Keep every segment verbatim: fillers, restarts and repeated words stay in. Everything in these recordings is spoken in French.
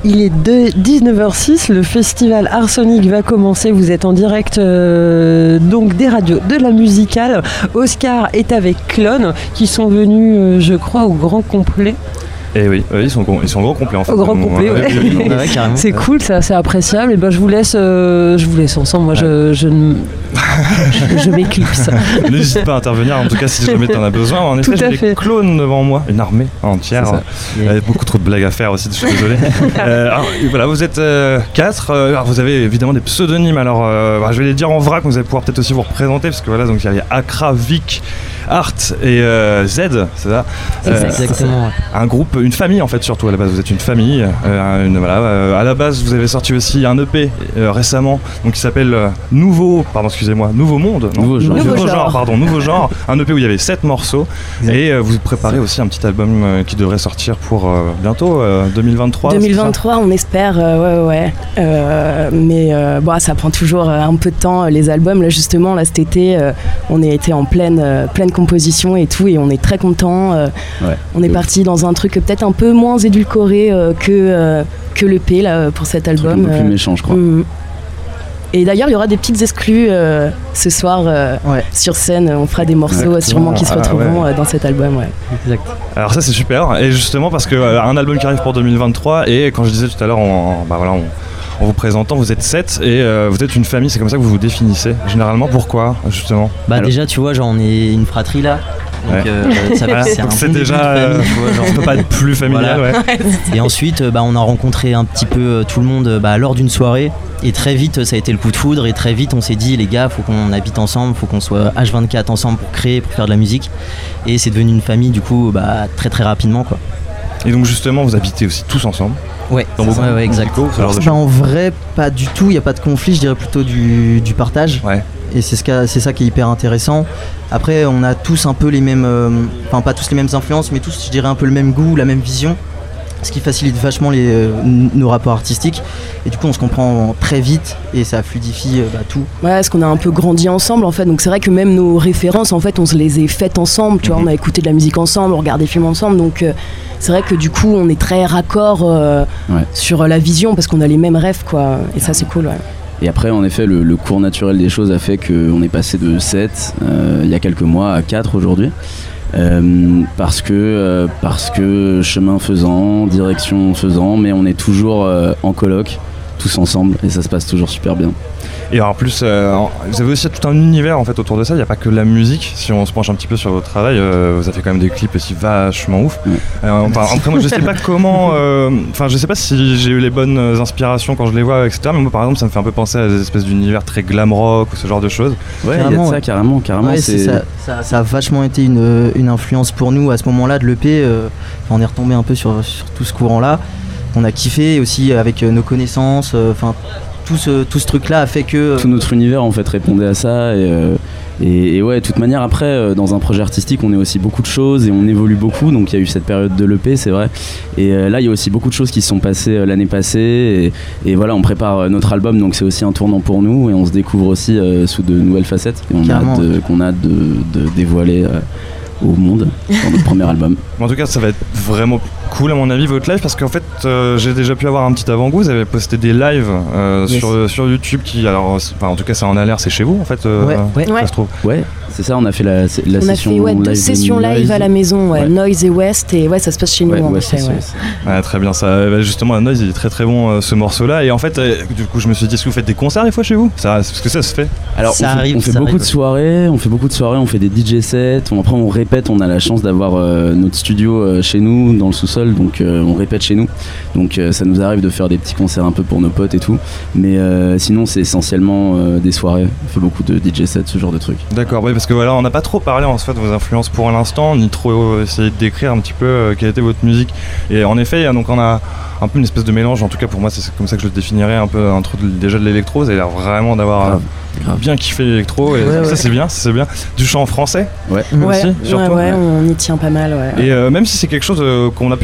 Il est de dix-neuf heures six, le festival Arsonic va commencer. Vous êtes en direct euh, donc des radios de la musicale. Oscar est avec Clone qui sont venus, euh, je crois, au grand complet. Et oui, oui, ils sont ils sont au grand complet en fait. Au grand complet, ouais. Ouais, ouais, c'est cool, ça, c'est appréciable. Et ben je vous laisse, euh, je vous laisse ensemble. Moi, je, je, je, je m'éclipse. N'hésite pas à intervenir. En tout cas, si jamais t'en as besoin. En effet, j'ai des clones devant moi, une armée entière. Il y a beaucoup trop de blagues à faire aussi. Je suis désolé. euh, alors, voilà, vous êtes euh, quatre. Euh, alors, vous avez évidemment des pseudonymes. Alors, euh, bah, je vais les dire en vrac. Vous allez pouvoir peut-être aussi vous représenter parce que voilà, donc il y a Akra, Vic, Art et euh, Z, c'est ça. Euh, Exactement. Un groupe, une famille en fait surtout à la base. Vous êtes une famille. Euh, une, voilà. Euh, à la base, vous avez sorti aussi un E P euh, récemment, donc qui s'appelle euh, Nouveau, pardon, excusez-moi, Nouveau Monde. Non Nouveau genre. Nouveau, Nouveau genre. genre, pardon, Nouveau genre. Un E P où il y avait sept morceaux. Exact. Et euh, vous préparez aussi un petit album euh, qui devrait sortir pour euh, bientôt, euh, deux mille vingt-trois. deux mille vingt-trois, on espère. Euh, ouais, ouais. Euh, mais euh, bon, ça prend toujours un peu de temps les albums. Là, justement, là cet été, euh, on a été en pleine, euh, pleine composition et tout, et on est très content. Euh, ouais. On est parti dans un truc peut-être un peu moins édulcoré euh, que euh, que l'E P là pour cet album. Un peu plus méchant, je crois. Euh, Et d'ailleurs, il y aura des petites exclus euh, ce soir euh, ouais. sur scène. On fera des morceaux ouais, sûrement qui se retrouveront ah, ouais. dans cet album. Ouais. Exact. Alors ça, c'est super. Et justement, parce qu'un euh, album qui arrive pour deux mille vingt-trois, et quand je disais tout à l'heure, on, bah voilà, on, en vous présentant, vous êtes sept et euh, vous êtes une famille. C'est comme ça que vous vous définissez. Généralement, pourquoi justement? Bah Alors, déjà, tu vois, genre on est une fratrie là. Donc, ouais. euh, ça voilà, c'est, un c'est bon déjà famille, tu vois, genre, on peut pas être plus familial. Voilà. Ouais. Et ensuite bah, on a rencontré un petit peu euh, tout le monde bah, lors d'une soirée, et très vite ça a été le coup de foudre, et très vite on s'est dit les gars, faut qu'on habite ensemble, faut qu'on soit H vingt-quatre ensemble pour créer, pour faire de la musique, et c'est devenu une famille du coup bah, très très rapidement quoi. Et donc justement vous habitez aussi tous ensemble? Ouais, dans vos ouais, ouais, exact. Bah, en vrai pas du tout, il n'y a pas de conflit, je dirais plutôt du, du partage. Ouais. Et c'est, ce qu'a, c'est ça qui est hyper intéressant. Après, on a tous un peu les mêmes, euh, enfin pas tous les mêmes influences, mais tous, je dirais, un peu le même goût, la même vision, ce qui facilite vachement les, euh, nos rapports artistiques. Et du coup, on se comprend très vite et ça fluidifie euh, bah, tout. Ouais, parce qu'on a un peu grandi ensemble en fait. Donc c'est vrai que même nos références, en fait, on se les a faites ensemble. Tu vois, on a écouté de la musique ensemble, on regarde des films ensemble. Donc euh, c'est vrai que du coup, on est très raccord euh, ouais. sur la vision parce qu'on a les mêmes rêves, quoi. Et ça, c'est cool. Ouais. Et après, en effet, le, le cours naturel des choses a fait qu'on est passé de sept euh, il y a quelques mois à quatre aujourd'hui. Euh, parce que euh, parce que chemin faisant, direction faisant, mais on est toujours euh, en coloc, tous ensemble, et ça se passe toujours super bien. Et en plus, euh, vous avez aussi tout un univers en fait autour de ça. Il n'y a pas que la musique. Si on se penche un petit peu sur votre travail, euh, vous avez fait quand même des clips aussi vachement ouf. Ouais. Euh, enfin, après, moi, je sais pas comment. Enfin, euh, je sais pas si j'ai eu les bonnes inspirations quand je les vois, et cetera. Mais moi, par exemple, ça me fait un peu penser à des espèces d'univers très glam rock ou ce genre de choses. Ouais, il y a de ça carrément, carrément. Ouais, c'est... C'est ça, ça, ça a vachement été une, une influence pour nous à ce moment-là de l'E P. Euh, on est retombé un peu sur, sur tout ce courant-là. On a kiffé aussi avec nos connaissances. Enfin. Euh, Tout ce, tout ce truc là a fait que tout notre univers en fait répondait à ça et, euh, et, et ouais, de toute manière après euh, dans un projet artistique on est aussi beaucoup de choses et on évolue beaucoup, donc il y a eu cette période de l'E P, c'est vrai, et euh, là il y a aussi beaucoup de choses qui se sont passées euh, l'année passée et, et voilà, on prépare euh, notre album, donc c'est aussi un tournant pour nous et on se découvre aussi euh, sous de nouvelles facettes et on a hâte de, qu'on a hâte de, de dévoiler euh, au monde dans notre premier album. En tout cas, ça va être vraiment cool à mon avis votre live, parce qu'en fait euh, j'ai déjà pu avoir un petit avant-goût. Vous avez posté des lives euh, yes. sur, sur YouTube qui, alors enfin, en tout cas ça en a l'air, c'est chez vous en fait euh, ouais, ouais. ouais. ça se trouve. Ouais, c'est ça, on a fait la, la on session a fait, ouais, live deux sessions live Noise. à la maison, ouais, ouais. Noise et West, et ouais, ça se passe chez nous ouais, en ouais, effet. c'est, ouais. c'est, c'est. Ouais, très bien, ça, bah, justement Noise il est très très bon euh, ce morceau là, et en fait euh, du coup je me suis dit, est-ce que vous faites des concerts des fois chez vous? Ça, parce que ça se fait. Alors ça on fait, arrive, on fait ça beaucoup arrive. de soirées, on fait beaucoup de soirées, on fait des D J sets, on, après on répète, on a la chance d'avoir euh, notre studio euh, chez nous dans le sous-sol, donc euh, on répète chez nous, donc euh, ça nous arrive de faire des petits concerts un peu pour nos potes et tout, mais euh, sinon c'est essentiellement euh, des soirées, on fait beaucoup de D J sets, ce genre de trucs. D'accord, oui, parce que voilà, on n'a pas trop parlé en fait de vos influences pour l'instant, ni trop euh, essayé de décrire un petit peu euh, quelle était votre musique, et en effet donc on a un peu une espèce de mélange, en tout cas pour moi c'est comme ça que je le définirais, un peu entre déjà de l'électro, vous avez l'air vraiment d'avoir Grave. Grave. bien kiffé l'électro, et ouais, ça ouais. c'est bien, c'est bien. Du chant en français Ouais. Ouais, aussi, ouais, surtout. ouais, on y tient pas mal, ouais. Et euh, même si c'est quelque chose euh, qu'on a pu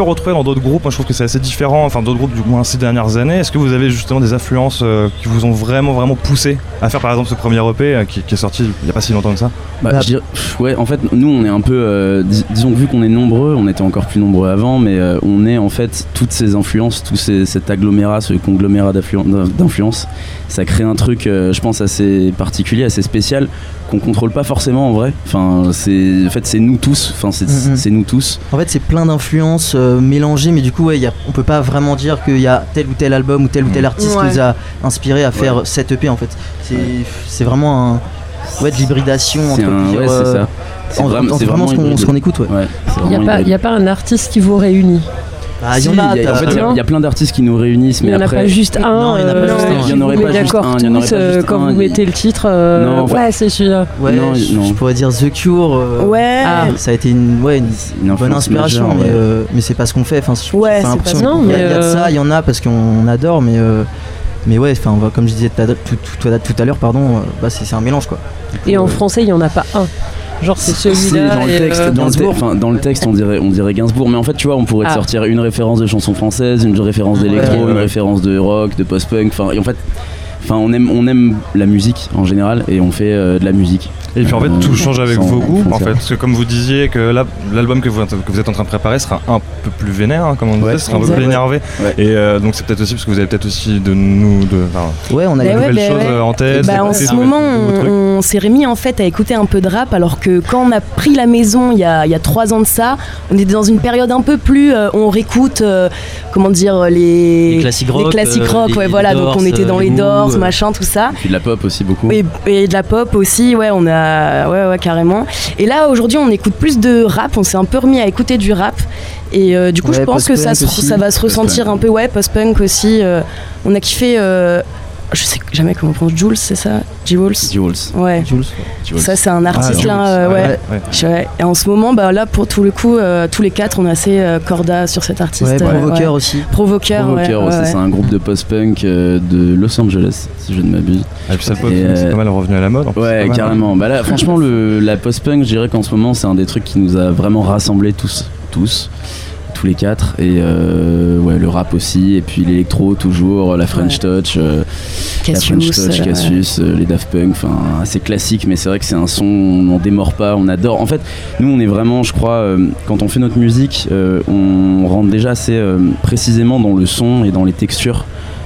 retrouvé dans d'autres groupes. Moi, je trouve que c'est assez différent, enfin d'autres groupes du moins ces dernières années. Est-ce que vous avez justement des influences euh, qui vous ont vraiment vraiment poussé à faire par exemple ce premier E P euh, qui, qui est sorti il n'y a pas si longtemps que ça? Bah, bah, je dirais, ouais, en fait, nous on est un peu, euh, dis- disons que vu qu'on est nombreux, on était encore plus nombreux avant, mais euh, on est en fait toutes ces influences, tout ces, cet agglomérat, ce conglomérat d'influences, ça crée un truc, euh, je pense, assez particulier, assez spécial, qu'on contrôle pas forcément en vrai. Enfin, c'est, en fait, c'est nous tous. Enfin, c'est, mm-hmm. c'est nous tous. En fait, c'est plein d'influences euh, mélangées, mais du coup, ouais, y a, on peut pas vraiment dire qu'il y a tel ou tel album ou tel ou tel artiste ouais. qui nous a inspiré à faire ouais. cette E P. En fait, c'est, c'est vraiment un, ouais, de l'hybridation c'est entre un, plusieurs. Ouais, c'est ça. C'est en, vraiment, en, c'est vraiment, vraiment ce, qu'on, ce qu'on écoute. Ouais. Ouais, il n'y a, a pas un artiste qui vous réunit? Ah, si, y en a, y a, en fait, il y, y a plein d'artistes qui nous réunissent, mais il n'y en après. a pas juste un. Non, il n'y en a pas juste un. Il n'y en aurait pas juste un. Il y en aurait pas juste quand un. vous mettez le titre. Euh... Non, ouais, c'est celui-là. Ouais, non, je, non. je pourrais dire The Cure. Euh, ouais. Ah, ça a été une, ouais, une, une bonne inspiration, majeure, mais, ouais. euh, mais c'est pas ce qu'on fait. Enfin, ouais, c'est pas non, mais il y, euh... y a de ça, il y en a parce qu'on adore, mais. Euh, Mais ouais, comme je disais tout à, tout, tout, tout à l'heure, pardon, bah c'est, c'est un mélange quoi. Coup, et en euh... français, il n'y en a pas un. Genre c'est celui-là. Dans le texte, euh, dans, le te- dans le texte on dirait, on dirait Gainsbourg, mais en fait tu vois, on pourrait ah. te sortir une référence de chanson française, une référence d'électro, ouais, ouais, ouais. une référence de rock, de post-punk. Enfin, et en fait, enfin on aime, on aime la musique en général et on fait euh, de la musique. Et puis en fait, tout change avec vos goûts, en fait, parce que comme vous disiez que là, l'album que vous, que vous êtes en train de préparer sera un peu plus vénère, hein, comme on disait, ouais, sera un peu plus énervé. Ouais. Et euh, donc c'est peut-être aussi parce que vous avez peut-être aussi de nous, de, enfin, ouais, on a de des nouvelles ouais, choses ouais. en tête. Bah, en ce moment, on, on s'est remis en fait à écouter un peu de rap, alors que quand on a pris la maison il y a, il y a trois ans de ça, on était dans une période un peu plus, euh, on réécoute, euh, comment dire, les, les classiques rock, les classiques rock, euh, ouais, les voilà, Doors, donc on était dans les Doors, euh, machin, tout ça. Et puis de la pop aussi beaucoup. Et, et de la pop aussi, ouais, on a, ouais, ouais, carrément. Et là aujourd'hui on écoute plus de rap, on s'est un peu remis à écouter du rap et euh, du coup ouais, je pense que ça, ça va se ressentir post-punk. Un peu, ouais, post-punk aussi. Euh, on a kiffé, euh, je sais jamais comment on prononce, Jules, c'est ça? Jules. Jules. Ouais. Jules. Ça c'est un artiste ah, là, euh, ouais. Ouais, ouais. ouais. Et en ce moment, bah là pour tout le coup, euh, tous les quatre, on a assez euh, corda sur cet artiste. Ouais, Provoker ouais. aussi. Provoker, Provoker ouais, aussi, ouais. c'est un groupe de post-punk euh, de Los Angeles, si je ne m'abuse. Et puis ça pop, euh, c'est pas mal revenu à la mode. En plus, ouais, carrément. Bah là, franchement, le, la post-punk, je dirais qu'en ce moment, c'est un des trucs qui nous a vraiment rassemblés tous, tous. tous les quatre et euh, ouais, le rap aussi et puis l'électro toujours, la French ouais. Touch, euh, Cassius, la French Touch, Cassius, euh, les Daft Punk, enfin assez classique, mais c'est vrai que c'est un son, on n'en démord pas, on adore. En fait, nous on est vraiment, je crois, euh, quand on fait notre musique, euh, on rentre déjà assez euh, précisément dans le son et dans les textures.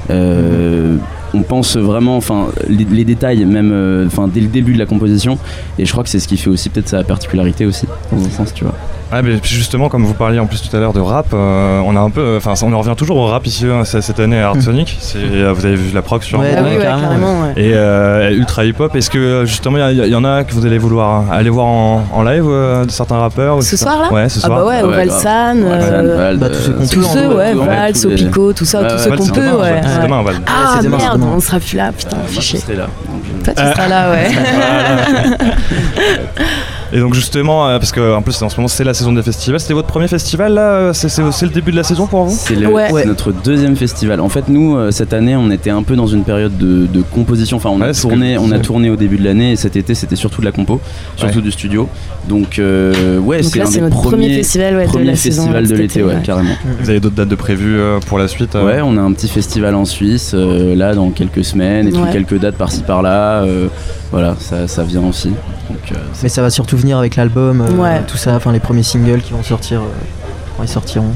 Euh, on pense vraiment, enfin les, les détails même, enfin euh, dès le début de la composition, et je crois que c'est ce qui fait aussi peut-être sa particularité aussi dans un sens, tu vois. Ah mais justement, comme vous parliez en plus tout à l'heure de rap, euh, on a un peu, enfin on en revient toujours au rap ici hein, cette année à Art Sonic. C'est, vous avez vu la proc sur ouais, ah oui, ouais, carrément, ouais. Et euh, ultra hip hop. Est-ce que justement il y, y, y en a que vous allez vouloir aller voir en, en live euh, de certains rappeurs ou ce soir là? Ouais, ce soir. Ah bah ouais, au Valsan, tous ceux, ouais, Vals, au Pico, tout ça, tous ceux qu'on peut, ouais. C'est demain, Val. Ah merde, on sera plus là, putain, fichier. Toi tu seras là, ouais. Et donc justement, euh, parce qu'en plus en ce moment c'est la saison des festivals, c'était votre premier festival là, c'est, c'est, c'est le début de la saison pour vous? C'est, le, ouais. c'est notre deuxième festival. En fait nous, euh, cette année on était un peu dans une période de, de composition, enfin on, ouais, a tourné, on a tourné au début de l'année et cet été c'était surtout de la compo, surtout ouais. du studio. Donc euh, ouais, donc c'est là, un c'est des notre premiers, premier festival ouais, premier de la festival saison, de l'été, ouais, ouais, carrément. Vous avez d'autres dates de prévues euh, pour la suite euh... Ouais, on a un petit festival en Suisse euh, là dans quelques semaines et puis ouais. quelques dates par-ci par-là. Euh, voilà, ça, ça vient aussi. Donc, euh, mais ça va surtout venir avec l'album, euh, ouais. tout ça, enfin les premiers singles qui vont sortir, euh, quand ils sortiront.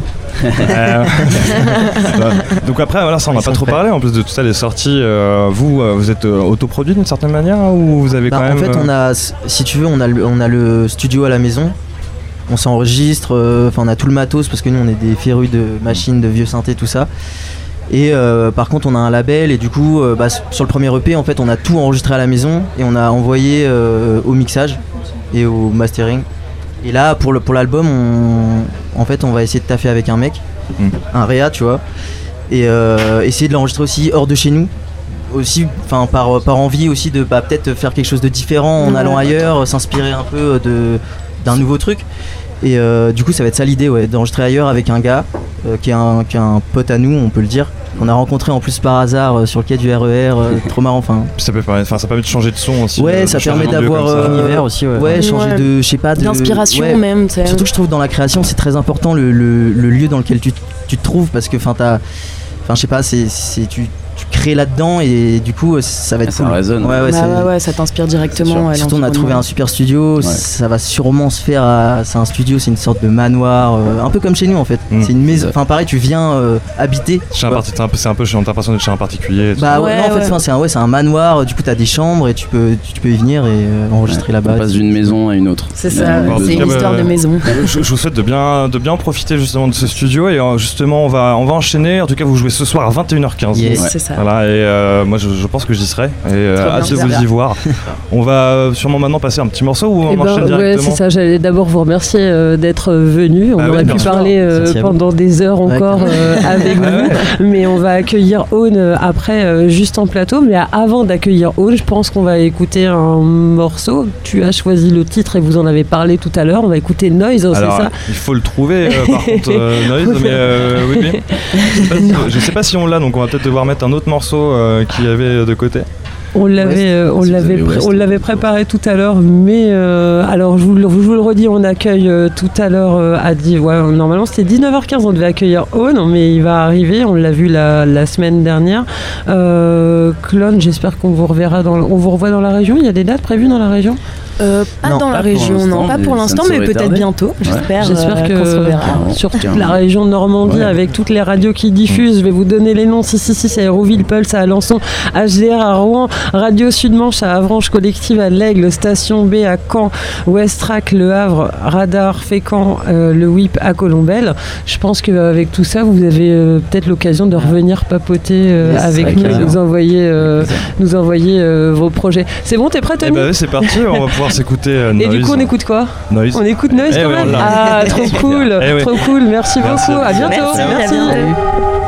Donc après voilà, ça on n'a pas trop prêts. parlé en plus de tout ça, les sorties. Euh, vous euh, vous êtes euh, autoproduit d'une certaine manière hein, ou vous avez bah, quand en même. En fait on a, si tu veux, on a le, on a le studio à la maison. On s'enregistre, enfin euh, on a tout le matos parce que nous on est des férus de machines, de vieux synthés, tout ça. Et euh, par contre on a un label et du coup euh, bah, sur le premier E P en fait on a tout enregistré à la maison et on a envoyé euh, au mixage et au mastering. Et là pour, le, pour l'album on, en fait on va essayer de taffer avec un mec, mmh. un réa tu vois, et euh, essayer de l'enregistrer aussi hors de chez nous. Aussi, enfin par, par envie aussi de bah, peut-être faire quelque chose de différent en mmh. allant ailleurs, s'inspirer un peu de, d'un nouveau truc. Et euh, du coup, ça va être ça l'idée, ouais, d'enregistrer ailleurs avec un gars euh, qui, est un, qui est un pote à nous, on peut le dire. On a rencontré en plus par hasard euh, sur le quai du R E R, euh, trop marrant. Enfin, ça peut permettre, enfin, ça permet de changer de son aussi. Ouais, ça permet d'avoir euh, univers aussi. Ouais, ouais changer ouais. de, je sais pas, d'inspiration ouais. même. T'sais. Surtout que je trouve dans la création, c'est très important le, le, le lieu dans lequel tu, tu te trouves, parce que, enfin, t'as, enfin, je sais pas, c'est, c'est tu. tu crées là-dedans et du coup ça va être ça cool. résonne. Ouais, ouais, bah, ouais, ouais, ça t'inspire directement. Ouais, surtout on a trouvé un super studio, ouais. ça va sûrement se faire à... c'est un studio, c'est une sorte de manoir, euh, un peu comme chez nous en fait. Mm. C'est une maison, enfin pareil, tu viens euh, habiter. Chez un parti... C'est un peu, c'est un peu, j'ai l'impression d'être chez un particulier. Bah ouais, ouais, non, en fait, ouais. c'est un, ouais, c'est un manoir. Du coup, t'as des chambres et tu peux, tu peux y venir et euh, enregistrer ouais. là-bas. On passe d'une maison à une autre. C'est ça. Ouais, c'est une histoire euh, de maison. Je, je vous souhaite de bien, de bien profiter justement de ce studio et euh, justement on va, on va enchaîner. En tout cas, vous jouez ce soir à vingt et une heures quinze. Yes. Ouais. C'est ça. Voilà et euh, moi je, je pense que j'y serai et euh, hâte de vous y voir. On va sûrement maintenant passer un petit morceau ou on eh ben, enchaîne directement. Ouais, c'est ça. J'allais d'abord vous remercier euh, d'être venu. On ah aurait oui, pu parler euh, pendant des heures encore euh, avec vous, mais on va accueillir Own euh, après euh, juste en plateau. Mais avant d'accueillir Own, je pense qu'on va écouter un morceau. Tu as choisi le titre et vous en avez parlé tout à l'heure. On va écouter Noise, alors, c'est ça? Il faut le trouver euh, par contre euh, Noise, mais euh, oui, oui. Je sais pas si, je sais pas si on l'a, donc on va peut-être devoir mettre un autre morceau euh, qu'il y avait de côté. On l'avait, euh, on, l'avait pré- on l'avait préparé tout à l'heure, mais euh, alors je vous, le, je vous le redis, on accueille euh, tout à l'heure euh, à dix, ouais, normalement c'était dix-neuf heures quinze, on devait accueillir Own, mais il va arriver, on l'a vu la, la semaine dernière. Euh, Clone, j'espère qu'on vous reverra, dans, on vous revoit dans la région. Il y a des dates prévues dans la région? Euh, pas non, dans la région, non, pas pour l'instant, mais peut-être bientôt. J'espère, ouais. j'espère euh, que qu'on se reverra. Sur toute la région de Normandie, ouais. avec toutes les radios qui diffusent, je vais vous donner les noms. Si, si, si, c'est Hérouville, Pulse à Alençon, H D R à Rouen, Radio Sud-Manche à Avranches, Collective à l'Aigle, Station B à Caen, Westrack, Le Havre, Radar, Fécamp, euh, le W I P à Colombelle. Je pense qu'avec tout ça, vous avez euh, peut-être l'occasion de revenir papoter euh, yes, avec nous et nous envoyer, euh, nous envoyer euh, vos projets. C'est bon, t'es prêt, Tony? Eh ben, c'est parti, on va pouvoir s'écouter euh, Noise. Et du coup, on écoute quoi? Noise. On écoute Noise eh quand ouais, même. Ah, trop cool, eh trop oui. cool. Merci, merci beaucoup. À bientôt. Merci. Merci. Merci.